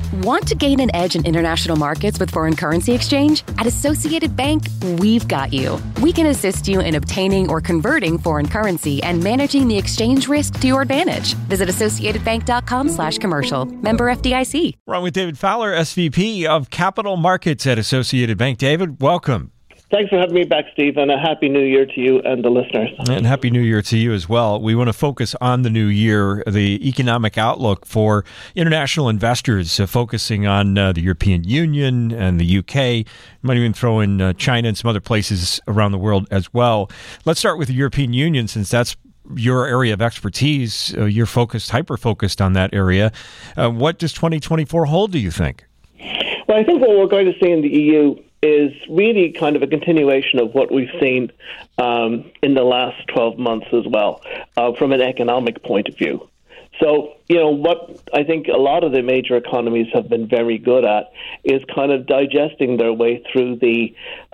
Want to gain an edge in international markets with foreign currency exchange? At Associated Bank, we've got you. We can assist you in obtaining or converting foreign currency and managing the exchange risk to your advantage. Visit associatedbank.com/commercial. Member FDIC. We're on with David Fowler, SVP of Capital Markets at Associated Bank. David, welcome. Thanks for having me back, Steve, and a Happy New Year to you and the listeners. And Happy New Year to you as well. We want to focus on the new year, the economic outlook for international investors, focusing on the European Union and the UK. Might even throw in China and some other places around the world as well. Let's start with the European Union, since that's your area of expertise. You're hyper-focused on that area. What does 2024 hold, do you think? Well, I think what we're going to see in the EU is really kind of a continuation of what we've seen in the last 12 months as well, from an economic point of view. So, what I think a lot of the major economies have been very good at is kind of digesting their way through the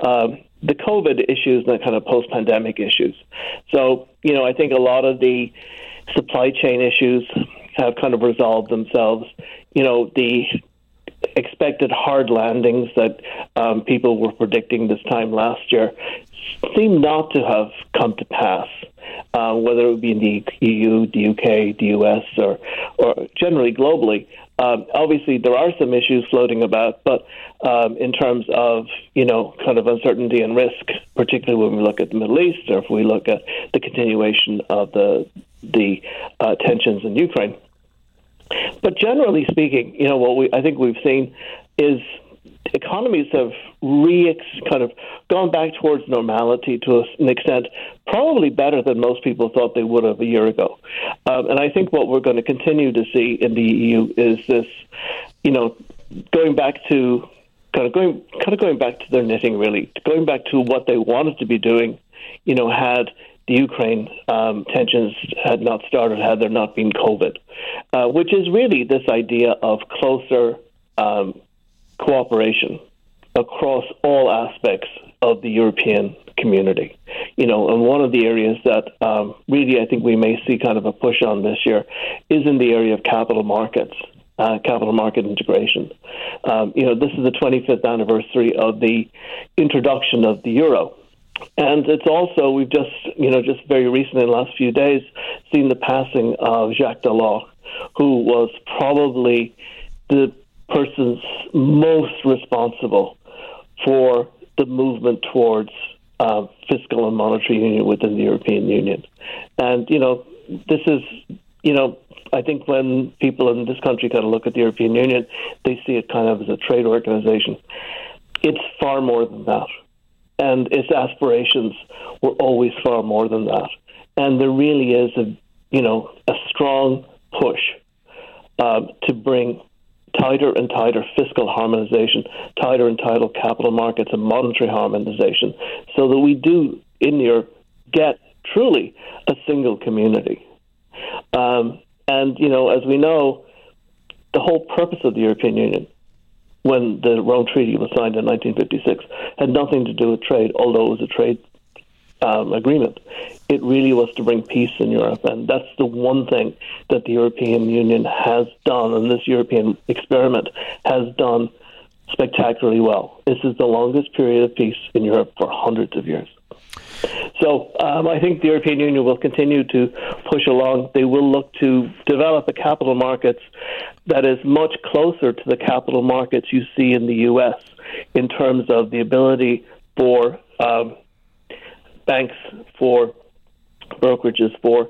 COVID issues and the kind of post-pandemic issues. So, I think a lot of the supply chain issues have kind of resolved themselves. The expected hard landings that people were predicting this time last year seem not to have come to pass, whether it would be in the EU, the UK, the US, or generally globally. Obviously, there are some issues floating about, but in terms of, kind of uncertainty and risk, particularly when we look at the Middle East or if we look at the continuation of the tensions in Ukraine. But generally speaking, what I think we've seen is economies have kind of gone back towards normality to an extent, probably better than most people thought they would have a year ago. And I think what we're going to continue to see in the EU is this, going back to their knitting, really, going back to what they wanted to be doing, had the Ukraine tensions had not started, had there not been COVID, which is really this idea of closer cooperation across all aspects of the European community. And one of the areas that really I think we may see kind of a push on this year is in the area of capital markets. Capital market integration. This is the 25th anniversary of the introduction of the euro. And it's also, we've just very recently in the last few days, seen the passing of Jacques Delors, who was probably the person most responsible for the movement towards fiscal and monetary union within the European Union. And, this is, I think when people in this country kind of look at the European Union, they see it kind of as a trade organization. It's far more than that. And its aspirations were always far more than that. And there really is a strong push to bring tighter and tighter fiscal harmonization, tighter and tighter capital markets and monetary harmonization, so that we do, in Europe, get truly a single community. And, as we know, the whole purpose of the European Union, when the Rome Treaty was signed in 1956, had nothing to do with trade, although it was a trade agreement. It really was to bring peace in Europe, and that's the one thing that the European Union has done, and this European experiment has done spectacularly well. This is the longest period of peace in Europe for hundreds of years. So I think the European Union will continue to push along. They will look to develop a capital markets that is much closer to the capital markets you see in the U.S. in terms of the ability for banks, for brokerages, for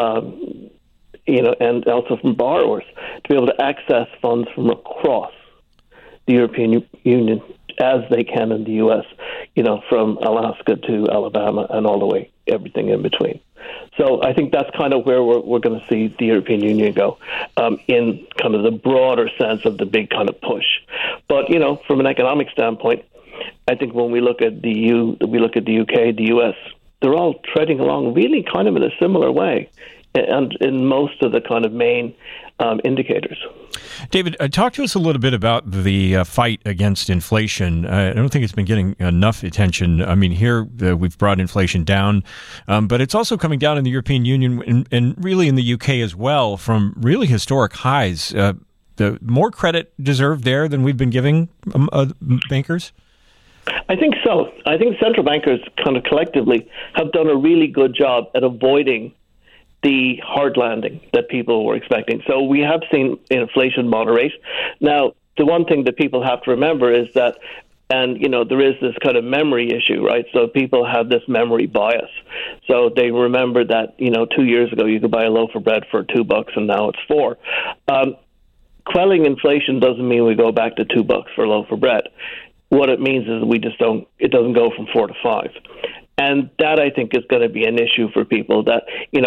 and also from borrowers to be able to access funds from across the European Union as they can in the U.S., from Alaska to Alabama and all the way, everything in between. So I think that's kind of where we're going to see the European Union go in kind of the broader sense of the big kind of push. But, from an economic standpoint, I think when we look at the EU, we look at the UK, the US, they're all treading along really kind of in a similar way and in most of the kind of main indicators. David, talk to us a little bit about the fight against inflation. I don't think it's been getting enough attention. I mean, here we've brought inflation down, but it's also coming down in the European Union and really in the UK as well from really historic highs. more credit deserved there than we've been giving bankers? I think so. I think central bankers kind of collectively have done a really good job at avoiding the hard landing that people were expecting. So we have seen inflation moderate. Now, the one thing that people have to remember is that, and, there is this kind of memory issue, right? So people have this memory bias. So they remember that, 2 years ago you could buy a loaf of bread for $2 and now it's $4. Quelling inflation doesn't mean we go back to $2 for a loaf of bread. What it means is it doesn't go from 4 to 5. And that, I think, is going to be an issue for people that,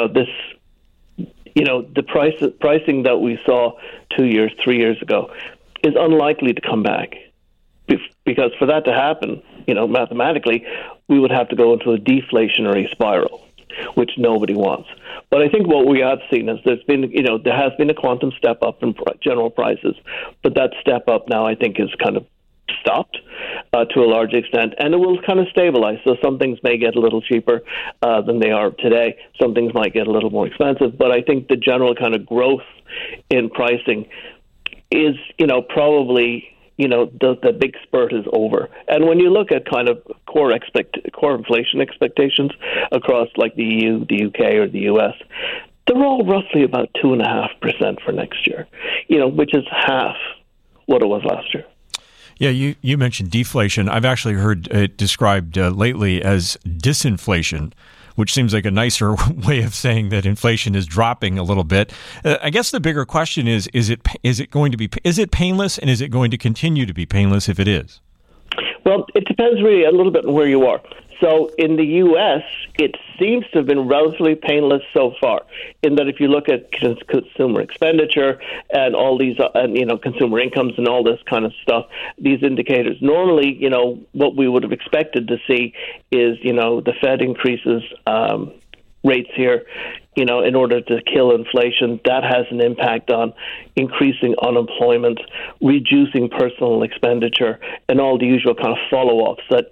the pricing that we saw 2 years, 3 years ago is unlikely to come back. Because for that to happen, mathematically, we would have to go into a deflationary spiral, which nobody wants. But I think what we have seen is there has been a quantum step up in general prices, but that step up now, I think, is kind of stopped to a large extent, and it will kind of stabilize. So some things may get a little cheaper than they are today. Some things might get a little more expensive, but I think the general kind of growth in pricing is, probably, the big spurt is over. And when you look at kind of core inflation expectations across like the EU, the UK, or the US, they're all roughly about 2.5% for next year, which is half what it was last year. Yeah, you mentioned deflation. I've actually heard it described lately as disinflation, which seems like a nicer way of saying that inflation is dropping a little bit. I guess the bigger question is it painless, and is it going to continue to be painless if it is? Well, it depends really a little bit on where you are. So in the U.S., it seems to have been relatively painless so far, in that if you look at consumer expenditure and all these, consumer incomes and all this kind of stuff, these indicators, normally, what we would have expected to see is, the Fed increases rates here, in order to kill inflation. That has an impact on increasing unemployment, reducing personal expenditure, and all the usual kind of follow-ups that,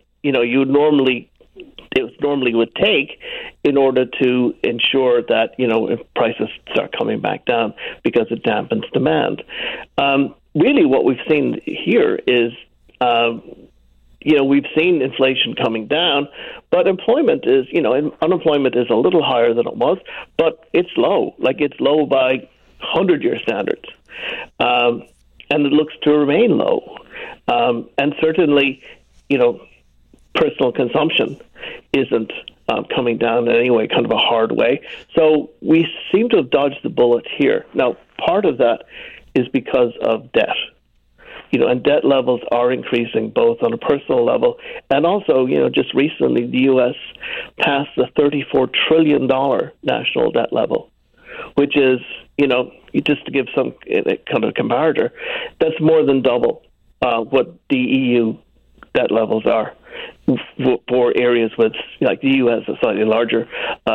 it normally would take in order to ensure that, if prices start coming back down, because it dampens demand. Really what we've seen here is, we've seen inflation coming down, but unemployment is a little higher than it was, but it's low. Like, it's low by 100-year standards. And it looks to remain low. And certainly, personal consumption isn't coming down in any way, kind of a hard way. So we seem to have dodged the bullet here. Now, part of that is because of debt. And debt levels are increasing both on a personal level and also, just recently the U.S. passed the $34 trillion national debt level, which is, just to give some kind of comparator, that's more than double what the EU debt levels are for areas with, like the EU has a slightly larger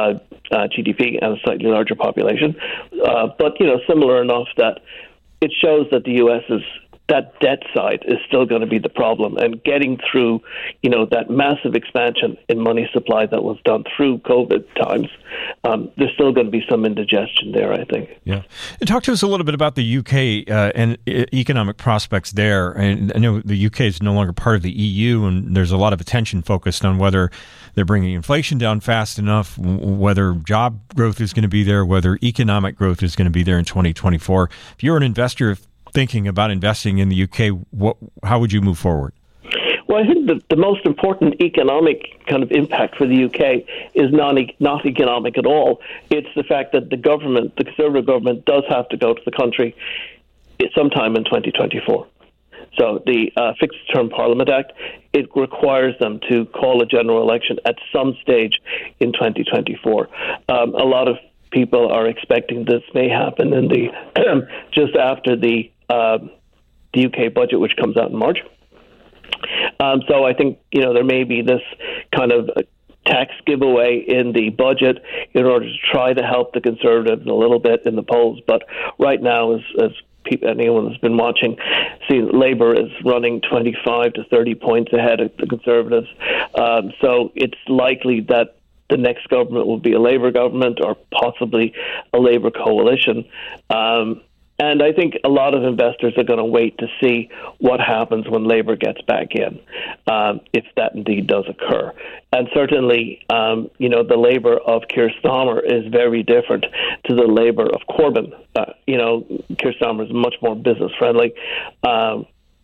GDP and a slightly larger population, but similar enough that it shows that the U.S. that debt side is still going to be the problem, and getting through, that massive expansion in money supply that was done through COVID times, there's still going to be some indigestion there, I think. Yeah. And talk to us a little bit about the UK and economic prospects there. And I know the UK is no longer part of the EU, and there's a lot of attention focused on whether they're bringing inflation down fast enough, whether job growth is going to be there, whether economic growth is going to be there in 2024. If you're an investor thinking about investing in the UK, how would you move forward? Well, I think that the most important economic kind of impact for the UK is not economic at all. It's the fact that the Conservative government, does have to go to the country sometime in 2024. So the Fixed Term Parliament Act, it requires them to call a general election at some stage in 2024. A lot of people are expecting this may happen in the just after the UK budget, which comes out in March. So I think, there may be this kind of tax giveaway in the budget in order to try to help the Conservatives a little bit in the polls. But right now, as anyone has been watching, see Labour is running 25 to 30 points ahead of the Conservatives. So it's likely that the next government will be a Labour government or possibly a Labour coalition. And I think a lot of investors are going to wait to see what happens when Labour gets back in, if that indeed does occur. And certainly, the Labour of Keir Starmer is very different to the Labour of Corbyn. Keir Starmer is much more business friendly. And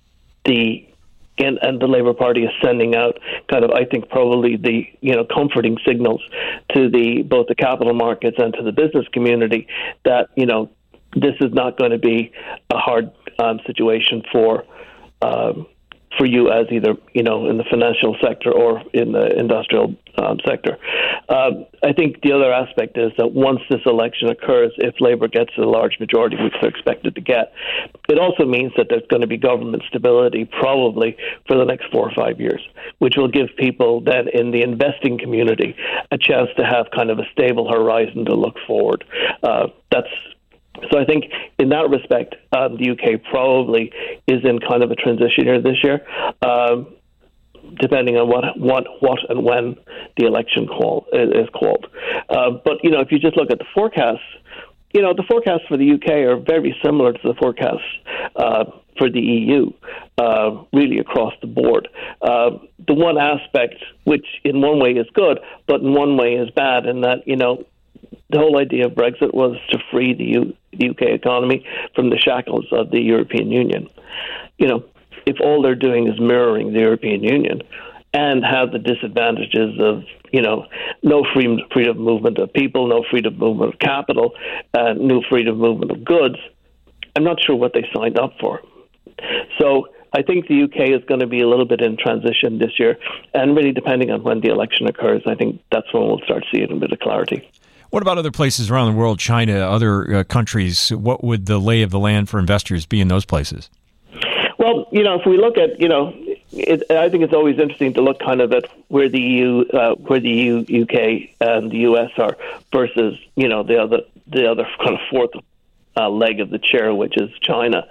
the Labour Party is sending out kind of, I think, probably the comforting signals to both the capital markets and to the business community that this is not going to be a hard situation for you as either in the financial sector or in the industrial sector. I think the other aspect is that once this election occurs, if Labour gets a large majority, which they're expected to get, it also means that there's going to be government stability probably for the next 4 or 5 years, which will give people then in the investing community a chance to have kind of a stable horizon to look forward. So I think in that respect, the UK probably is in kind of a transition year this year, depending on what and when the election is called. But if you just look at the forecasts, the forecasts for the UK are very similar to the forecasts for the EU, really across the board. The one aspect, which in one way is good, but in one way is bad, in that the whole idea of Brexit was to free the UK economy from the shackles of the European Union. If all they're doing is mirroring the European Union and have the disadvantages of, no freedom of movement of people, no freedom of movement of capital, no freedom of movement of goods, I'm not sure what they signed up for. So I think the UK is going to be a little bit in transition this year, and really depending on when the election occurs, I think that's when we'll start seeing a bit of clarity. What about other places around the world, China, other countries? What would the lay of the land for investors be in those places? Well, if we look at, I think it's always interesting to look kind of at where the EU, UK, and the US are versus, the other kind of fourth leg of the chair, which is China.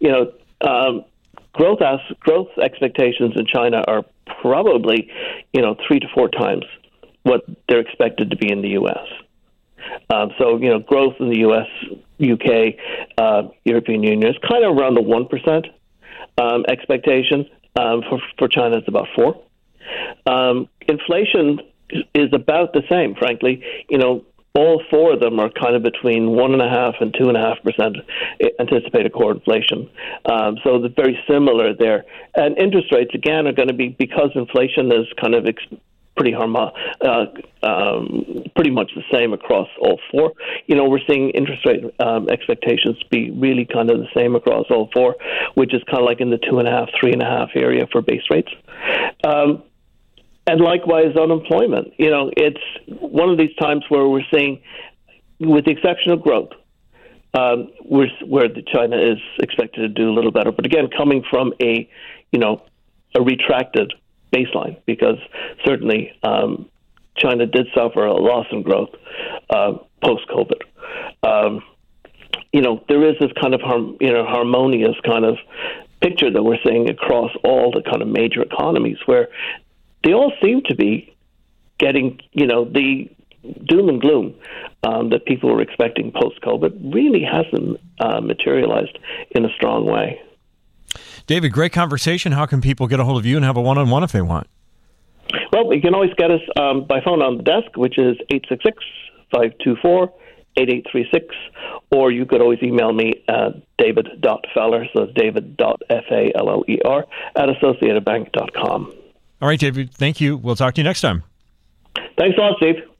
Growth expectations in China are probably, 3 to 4 times what they're expected to be in the US. So growth in the US, UK, European Union is kind of around the 1% expectation. For China, it's about 4%. Inflation is about the same, frankly. All 4 of them are kind of between 1.5% and 2.5% anticipated core inflation. So they're very similar there. And interest rates, again, are going to be, because inflation is kind of pretty much the same across all 4. We're seeing interest rate expectations be really kind of the same across all 4, which is kind of like in the 2.5%, 3.5% area for base rates. And likewise, unemployment. It's one of these times where we're seeing, with the exception of growth, where China is expected to do a little better. But again, coming from a retracted baseline, because certainly China did suffer a loss in growth post-COVID. There is this kind of harmonious kind of picture that we're seeing across all the kind of major economies, where they all seem to be getting, the doom and gloom that people were expecting post-COVID really hasn't materialized in a strong way. David, great conversation. How can people get a hold of you and have a one-on-one if they want? Well, you can always get us by phone on the desk, which is 866-524-8836, or you could always email me at david.feller, so it's david.faller, at associatedbank.com. All right, David, thank you. We'll talk to you next time. Thanks a lot, Steve.